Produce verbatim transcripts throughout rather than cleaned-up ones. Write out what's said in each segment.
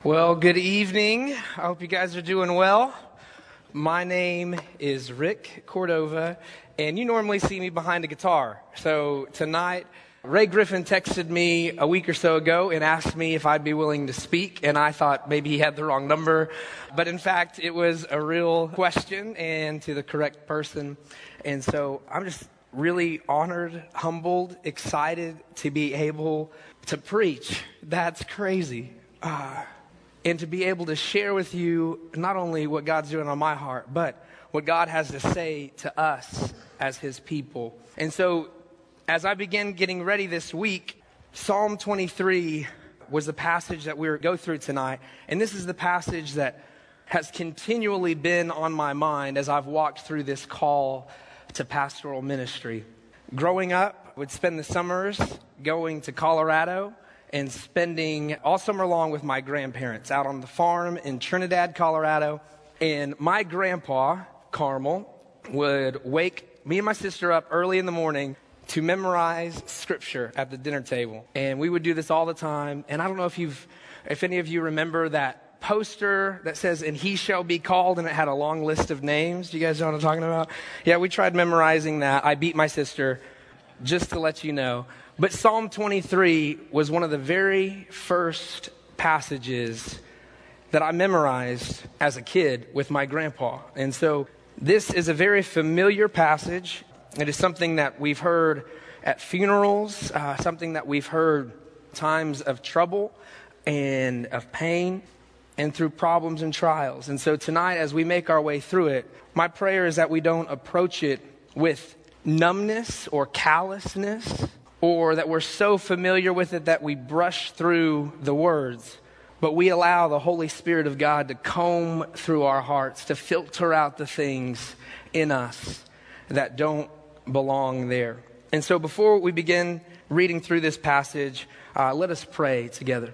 Well, good evening. I hope you guys are doing well. My name is Rick Cordova, and you normally see me behind a guitar. So tonight, Ray Griffin texted me a week or so ago and asked me if I'd be willing to speak, and I thought maybe he had the wrong number. But in fact, it was a real question and to the correct person. And so I'm just really honored, humbled, excited to be able to preach. That's crazy. Uh, And to be able to share with you not only what God's doing on my heart, but what God has to say to us as His people. And so as I began getting ready this week, Psalm twenty-three was the passage that we were go through tonight. And this is the passage that has continually been on my mind as I've walked through this call to pastoral ministry. Growing up, I would spend the summers going to Colorado and spending all summer long with my grandparents out on the farm in Trinidad, Colorado. And my grandpa, Carmel, would wake me and my sister up early in the morning to memorize scripture at the dinner table. And we would do this all the time. And I don't know if you've, if any of you remember that poster that says, "And he shall be called," and it had a long list of names. Do you guys know what I'm talking about? Yeah, we tried memorizing that. I beat my sister, just to let you know. But Psalm twenty-three was one of the very first passages that I memorized as a kid with my grandpa. And so this is a very familiar passage. It is something that we've heard at funerals, uh, something that we've heard times of trouble and of pain and through problems and trials. And so tonight, as we make our way through it, my prayer is that we don't approach it with numbness or callousness, or that we're so familiar with it that we brush through the words, but we allow the Holy Spirit of God to comb through our hearts, to filter out the things in us that don't belong there. And so before we begin reading through this passage, uh, let us pray together.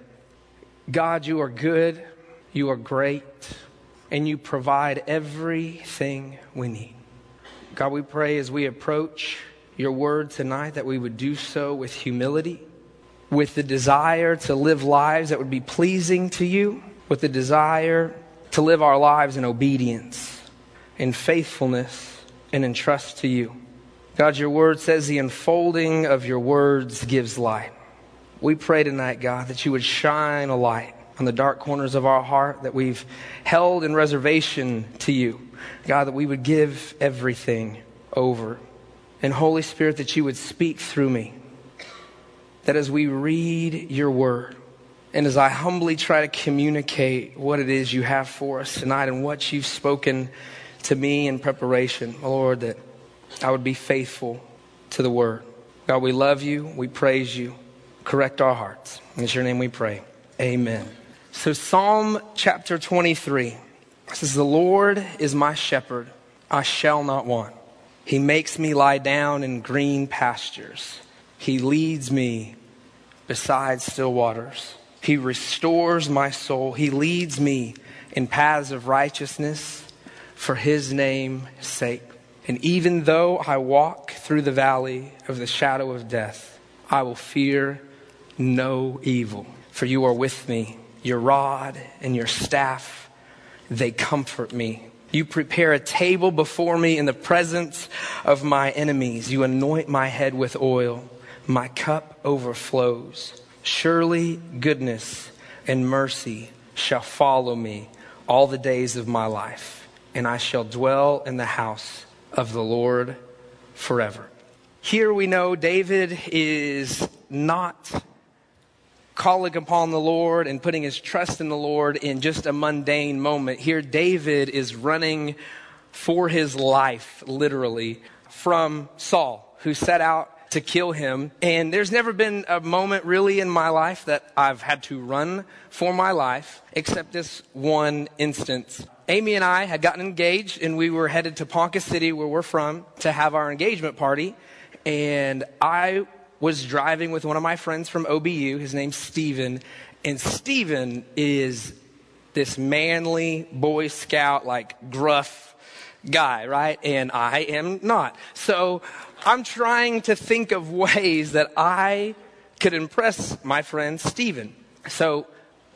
God, you are good, you are great, and you provide everything we need. God, we pray as we approach your word tonight that we would do so with humility, with the desire to live lives that would be pleasing to you, with the desire to live our lives in obedience, in faithfulness, and in trust to you. God, your word says the unfolding of your words gives light. We pray tonight, God, that you would shine a light on the dark corners of our heart that we've held in reservation to you. God, that we would give everything over. And Holy Spirit, that you would speak through me. That as we read your word, and as I humbly try to communicate what it is you have for us tonight and what you've spoken to me in preparation, Lord, that I would be faithful to the word. God, we love you. We praise you. Correct our hearts. In your name we pray. Amen. So Psalm chapter twenty-three says, "The Lord is my shepherd. I shall not want. He makes me lie down in green pastures. He leads me beside still waters. He restores my soul. He leads me in paths of righteousness for his name's sake. And even though I walk through the valley of the shadow of death, I will fear no evil. For you are with me. Your rod and your staff, they comfort me. You prepare a table before me in the presence of my enemies. You anoint my head with oil. My cup overflows. Surely goodness and mercy shall follow me all the days of my life, and I shall dwell in the house of the Lord forever." Here we know David is not calling upon the Lord and putting his trust in the Lord in just a mundane moment. Here David is running for his life, literally, from Saul, who set out to kill him. And there's never been a moment really in my life that I've had to run for my life, except this one instance. Amy and I had gotten engaged, and we were headed to Ponca City, where we're from, to have our engagement party. And I was driving with one of my friends from O B U. His name's Steven. And Steven is this manly Boy Scout, like gruff guy, right? And I am not. So I'm trying to think of ways that I could impress my friend Steven. So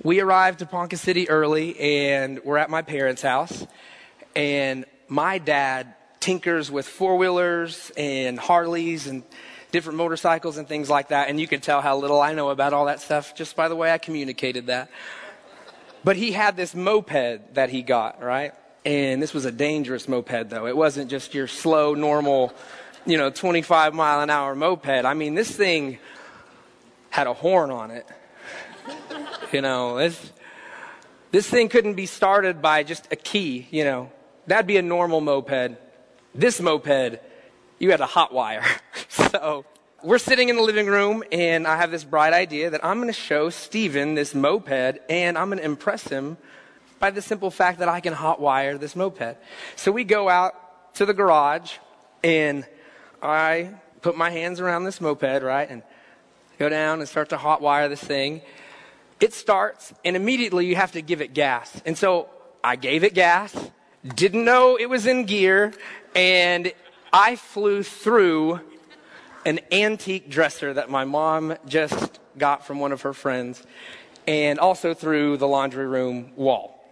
We arrived to Ponca City early, and we're at my parents' house. And my dad tinkers with four-wheelers and Harleys and different motorcycles and things like that. And you can tell how little I know about all that stuff just by the way I communicated that. But he had this moped that he got, right? And this was a dangerous moped, though. It wasn't just your slow, normal, you know, twenty-five mile an hour moped. I mean, this thing had a horn on it. You know, this, this thing couldn't be started by just a key, you know. That'd be a normal moped. This moped, you had a hot wire. So we're sitting in the living room, and I have this bright idea that I'm going to show Steven this moped, and I'm going to impress him by the simple fact that I can hot wire this moped. So we go out to the garage, and I put my hands around this moped, right, and go down and start to hot wire this thing. It starts, and immediately you have to give it gas. And so I gave it gas, didn't know it was in gear, and I flew through an antique dresser that my mom just got from one of her friends, and also through the laundry room wall.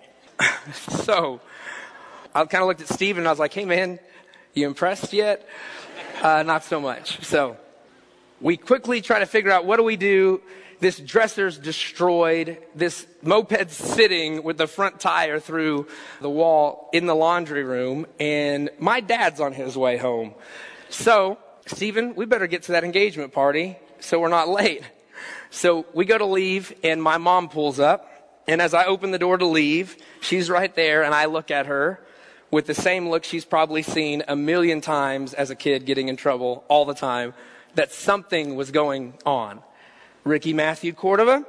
So I kind of looked at Steve, and I was like, hey, man, you impressed yet? Uh, not so much. So we quickly try to figure out, what do we do? This dresser's destroyed. This moped's sitting with the front tire through the wall in the laundry room, and my dad's on his way home. So, Steven, we better get to that engagement party so we're not late. So we go to leave, and my mom pulls up, and as I open the door to leave, she's right there, and I look at her with the same look she's probably seen a million times as a kid getting in trouble all the time, that something was going on. Ricky Matthew Cordova.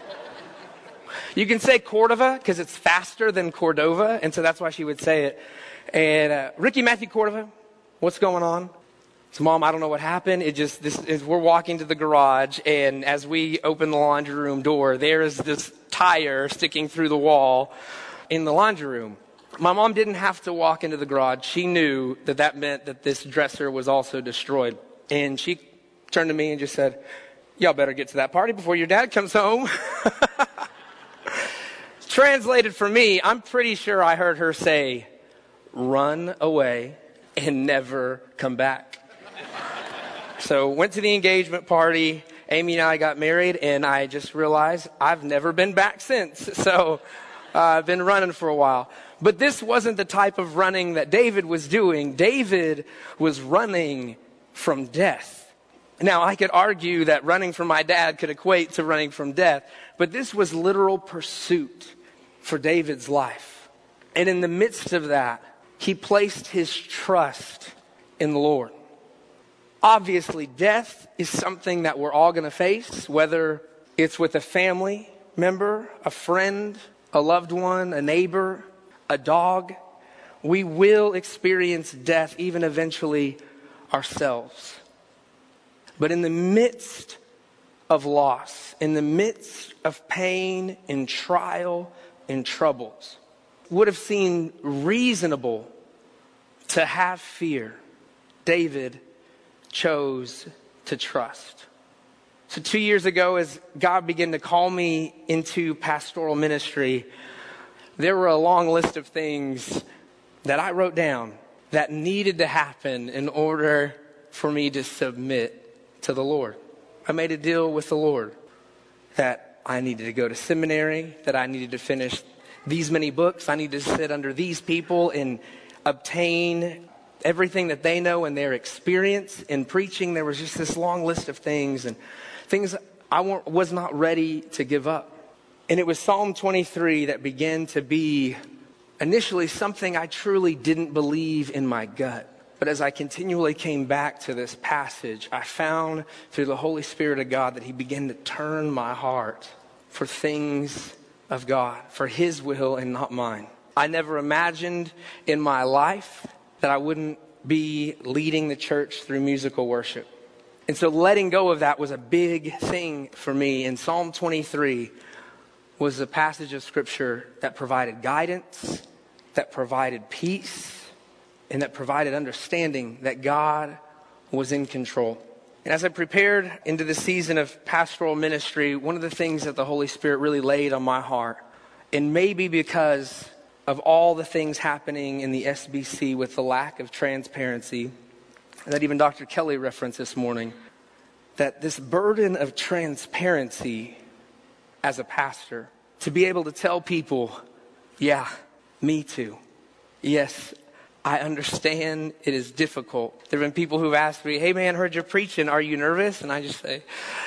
You can say Cordova because it's faster than Cordova, and so that's why she would say it. And uh, Ricky Matthew Cordova, what's going on? So, Mom, I don't know what happened. It just this is we're walking to the garage, and as we open the laundry room door, there is this tire sticking through the wall in the laundry room. My mom didn't have to walk into the garage. She knew that that meant that this dresser was also destroyed, and she turned to me and just said, y'all better get to that party before your dad comes home. Translated for me, I'm pretty sure I heard her say, run away and never come back. So went to the engagement party. Amy and I got married, and I just realized I've never been back since. So uh, I've been running for a while. But this wasn't the type of running that David was doing. David was running from death. Now, I could argue that running from my dad could equate to running from death, but this was literal pursuit for David's life. And in the midst of that, he placed his trust in the Lord. Obviously, death is something that we're all going to face, whether it's with a family member, a friend, a loved one, a neighbor, a dog. We will experience death, even eventually ourselves. But in the midst of loss, in the midst of pain and trial and troubles, would have seemed reasonable to have fear. David chose to trust. So two years ago, as God began to call me into pastoral ministry, there were a long list of things that I wrote down that needed to happen in order for me to submit to the Lord. I made a deal with the Lord that I needed to go to seminary, that I needed to finish these many books, I needed to sit under these people and obtain everything that they know and their experience in preaching. There was just this long list of things and things I was not ready to give up. And it was Psalm twenty-three that began to be initially something I truly didn't believe in my gut. But as I continually came back to this passage, I found through the Holy Spirit of God that he began to turn my heart for things of God, for his will and not mine. I never imagined in my life that I wouldn't be leading the church through musical worship. And so letting go of that was a big thing for me. And Psalm twenty-three was a passage of scripture that provided guidance, that provided peace, and that provided understanding that God was in control. And as I prepared into the season of pastoral ministry, one of the things that the Holy Spirit really laid on my heart, and maybe because of all the things happening in the S B C with the lack of transparency, that even Doctor Kelly referenced this morning, that this burden of transparency as a pastor, to be able to tell people, yeah, me too. Yes, I understand it is difficult. There have been people who've asked me, hey man, heard you preaching, are you nervous? And I just say,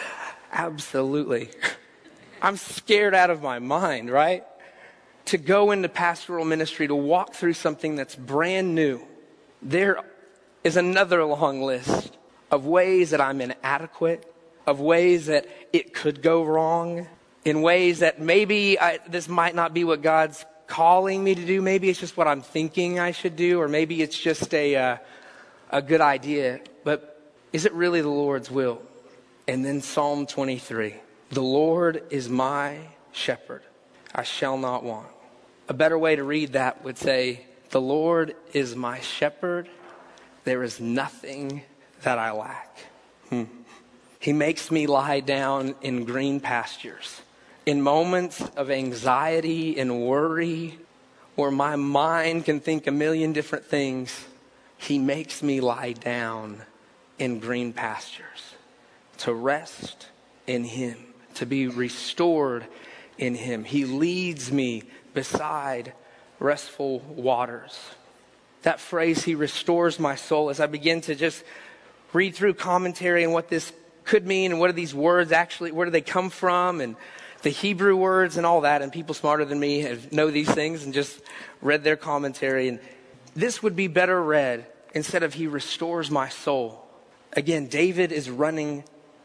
absolutely. I'm scared out of my mind, right? To go into pastoral ministry, to walk through something that's brand new. There is another long list of ways that I'm inadequate, of ways that it could go wrong, in ways that maybe I, this might not be what God's calling me to do. Maybe it's just what I'm thinking I should do, or maybe it's just a uh, a good idea. But is it really the Lord's will? And then Psalm twenty-three, the Lord is my shepherd, I shall not want. A better way to read that would say, the Lord is my shepherd, there is nothing that I lack. Hmm. He makes me lie down in green pastures. In moments of anxiety and worry, where my mind can think a million different things, he makes me lie down in green pastures, to rest in him, to be restored in him. He leads me beside restful waters. That phrase, he restores my soul, as I begin to just read through commentary and what this could mean, and what are these words actually, where do they come from, and the Hebrew words and all that, and people smarter than me have know these things and just read their commentary. And this would be better read instead of he restores my soul. Again, David is running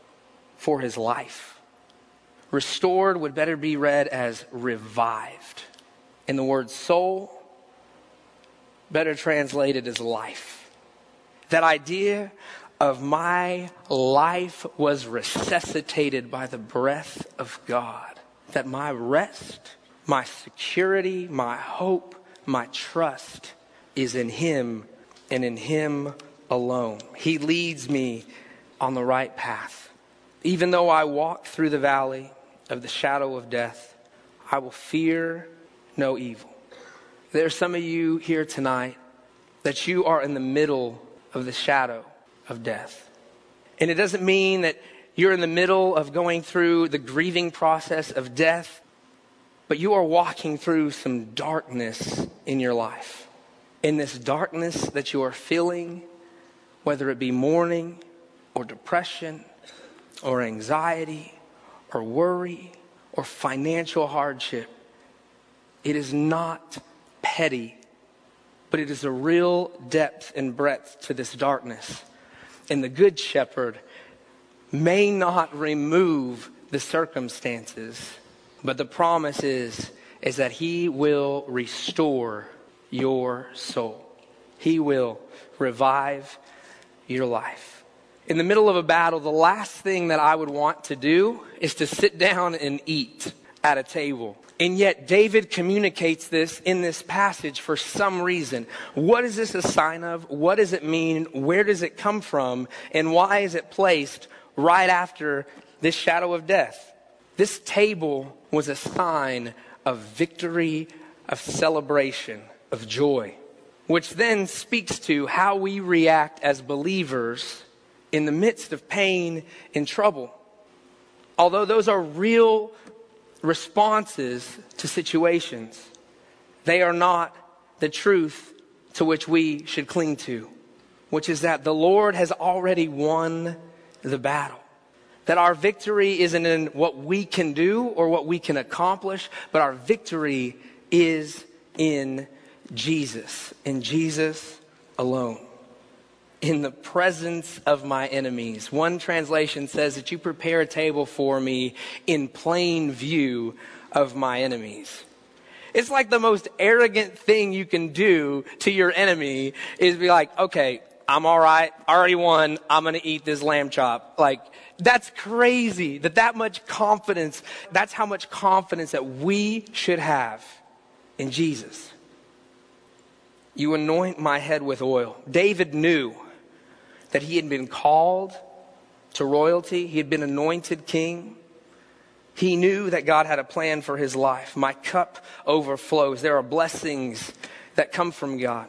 for his life. Restored would better be read as revived. And the word soul, better translated as life. That idea of my life was resuscitated by the breath of God. That my rest, my security, my hope, my trust is in him and in him alone. He leads me on the right path. Even though I walk through the valley of the shadow of death, I will fear no evil. There are some of you here tonight that you are in the middle of the shadow of death. And it doesn't mean that you're in the middle of going through the grieving process of death, but you are walking through some darkness in your life. In this darkness that you are feeling, whether it be mourning or depression or anxiety or worry or financial hardship, it is not petty, but it is a real depth and breadth to this darkness. And the Good Shepherd may not remove the circumstances, but the promise is, is that he will restore your soul. He will revive your life. In the middle of a battle, the last thing that I would want to do is to sit down and eat at a table. And yet David communicates this in this passage for some reason. What is this a sign of? What does it mean? Where does it come from? And why is it placed right after this shadow of death? This table was a sign of victory, of celebration, of joy, which then speaks to how we react as believers in the midst of pain and trouble. Although those are real responses to situations, they are not the truth to which we should cling to, which is that the Lord has already won the battle. That our victory isn't in what we can do or what we can accomplish, but our victory is in Jesus, in Jesus alone. In the presence of my enemies. One translation says that you prepare a table for me in plain view of my enemies. It's like the most arrogant thing you can do to your enemy is be like, okay, I'm all right. I already won. I'm going to eat this lamb chop. Like, that's crazy that that much confidence, that's how much confidence that we should have in Jesus. You anoint my head with oil. David knew that he had been called to royalty. He had been anointed king. He knew that God had a plan for his life. My cup overflows. There are blessings that come from God.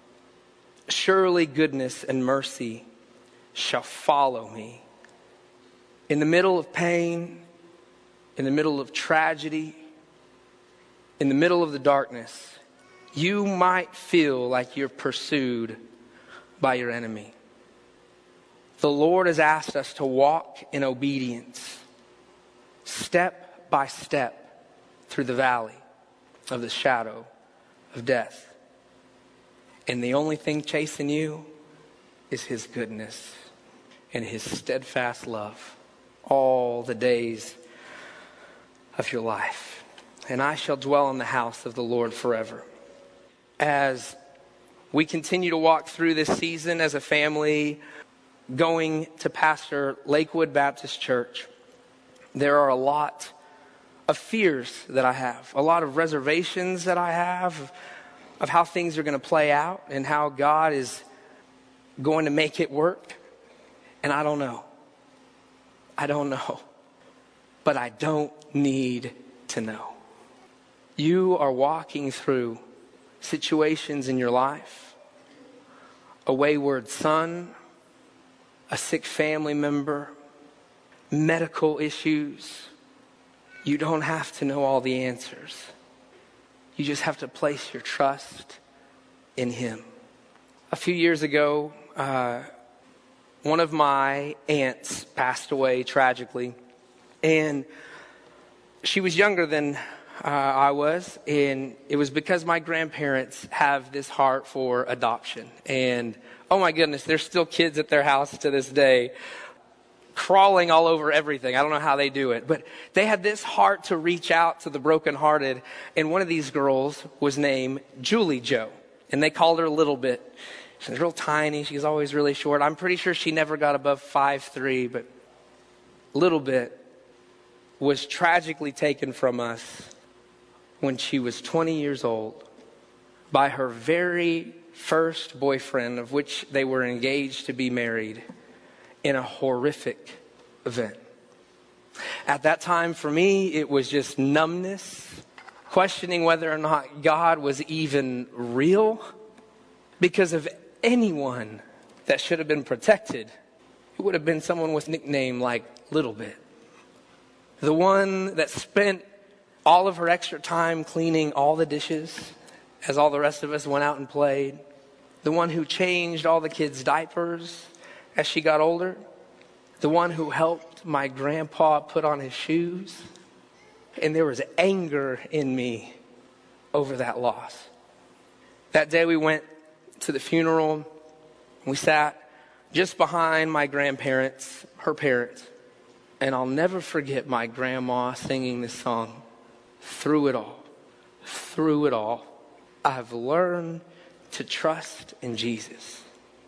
Surely goodness and mercy shall follow me. In the middle of pain, in the middle of tragedy, in the middle of the darkness, you might feel like you're pursued by your enemy. The Lord has asked us to walk in obedience, step by step, through the valley of the shadow of death. And the only thing chasing you is his goodness and his steadfast love all the days of your life. And I shall dwell in the house of the Lord forever. As we continue to walk through this season as a family, going to pastor Lakewood Baptist Church, there are a lot of fears that I have, a lot of reservations that I have of how things are going to play out and how God is going to make it work. And I don't know. I don't know. But I don't need to know. You are walking through situations in your life, a wayward son, a sick family member, medical issues. You don't have to know all the answers. You just have to place your trust in him. A few years ago, uh, one of my aunts passed away tragically. And she was younger than uh, I was. And it was because my grandparents have this heart for adoption. And oh my goodness, there's still kids at their house to this day crawling all over everything. I don't know how they do it, but they had this heart to reach out to the brokenhearted. And one of these girls was named Julie Joe, and they called her Little Bit. She was real tiny. She was always really short. I'm pretty sure she never got above five three, but Little Bit was tragically taken from us when she was twenty years old by her very first boyfriend, of which they were engaged to be married, in a horrific event. At that time, for me, it was just numbness, questioning whether or not God was even real. Because of anyone that should have been protected, it would have been someone with a nickname like Little Bit. The one that spent all of her extra time cleaning all the dishes as all the rest of us went out and played. The one who changed all the kids' diapers as she got older. The one who helped my grandpa put on his shoes. And there was anger in me over that loss. That day we went to the funeral. We sat just behind my grandparents, her parents. And I'll never forget my grandma singing this song. Through it all, through it all, I've learned to trust in Jesus.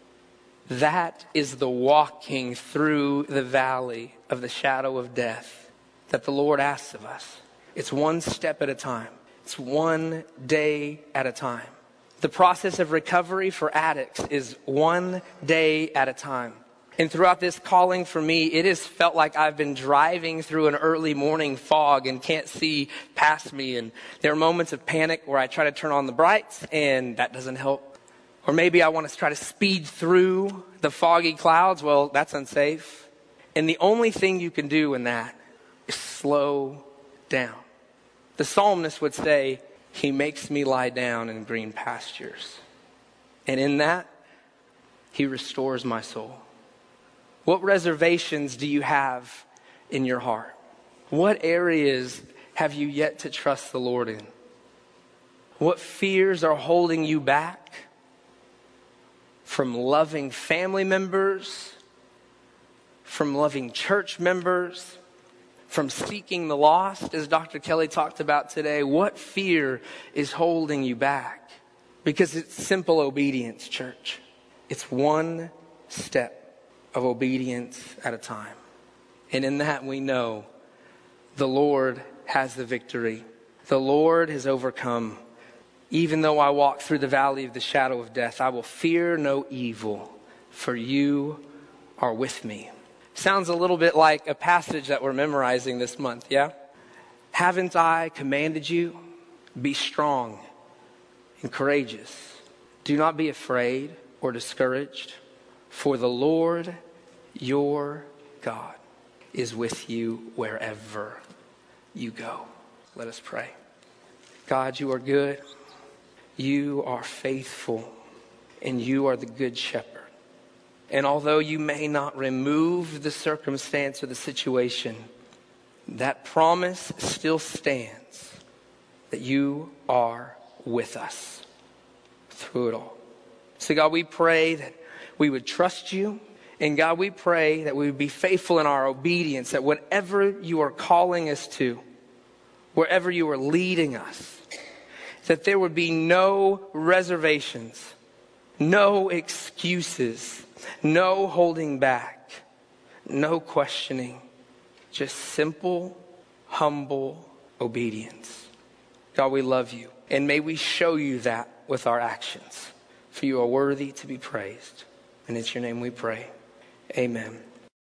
That is the walking through the valley of the shadow of death that the Lord asks of us. It's one step at a time. It's one day at a time. The process of recovery for addicts is one day at a time. And throughout this calling for me, it has felt like I've been driving through an early morning fog and can't see past me. And there are moments of panic where I try to turn on the brights and that doesn't help. Or maybe I want to try to speed through the foggy clouds. Well, that's unsafe. And the only thing you can do in that is slow down. The psalmist would say, he makes me lie down in green pastures. And in that, he restores my soul. What reservations do you have in your heart? What areas have you yet to trust the Lord in? What fears are holding you back from loving family members, from loving church members, from seeking the lost, as Doctor Kelly talked about today? What fear is holding you back? Because it's simple obedience, church. It's one step of obedience at a time. And in that we know the Lord has the victory. The Lord has overcome. Even though I walk through the valley of the shadow of death, I will fear no evil, for you are with me. Sounds a little bit like a passage that we're memorizing this month, yeah? Haven't I commanded you? Be strong and courageous. Do not be afraid or discouraged, for the Lord your God is with you wherever you go. Let us pray. God, you are good. You are faithful, and you are the good shepherd. And although you may not remove the circumstance or the situation, that promise still stands that you are with us through it all. So God, we pray that we would trust you. And God, we pray that we would be faithful in our obedience, that whatever you are calling us to, wherever you are leading us, that there would be no reservations, no excuses, no holding back, no questioning, just simple, humble obedience. God, we love you, and may we show you that with our actions, for you are worthy to be praised. And it's your name we pray. Amen.